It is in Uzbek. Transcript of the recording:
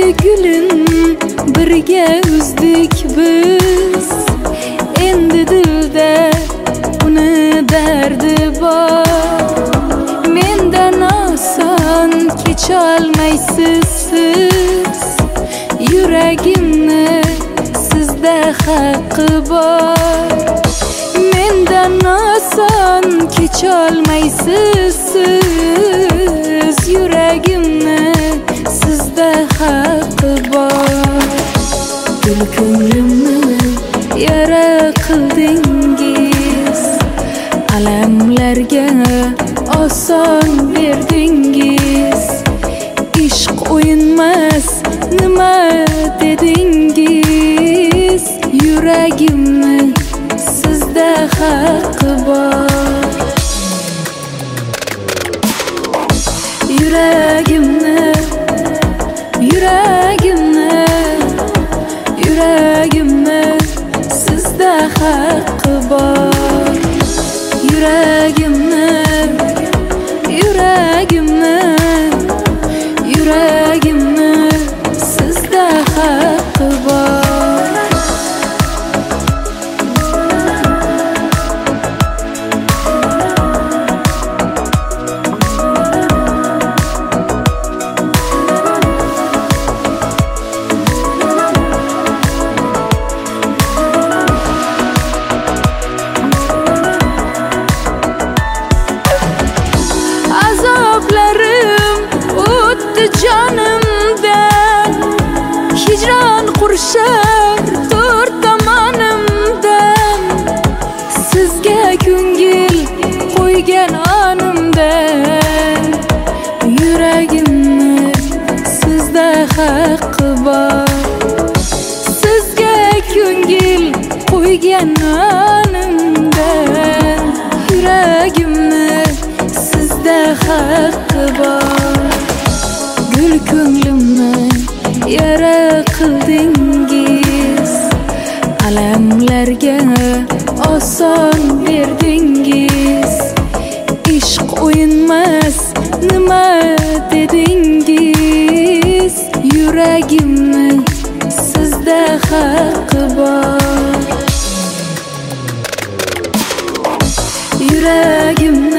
gülün birge uzdik biz. Endi dilde uni derdi bor. Mendan oson kecholmaysiz siz. Yuragimni sizda haqqi bor. Mendan oson kecholmaysiz siz. Yuragimni sizda haqqi bor. Gul ko'nglimni yara qildingiz. Alamlarga oson berdingiz. Ishq o'yinmas nima dedingiz. Yuragimni sizda haqqi bor. Yuragimni sizda haqqi bor. Yuragimni sizda haqqi bor. Canımdan hicran qurshar to'rt tomonimdan. Sizga ko'ngil qo'ygan onimdan. Yuragimni sizda haqqi bor. Sizga ko'ngil qo'ygan onimdan. Yuragimni sizda haqqi bor. Gul ko'nglimni yara qildingiz. Alamlarga oson berdingiz. Ishq o'yinmas nima dedingiz. Yuragimni sizda haqqi bor. Yuragimni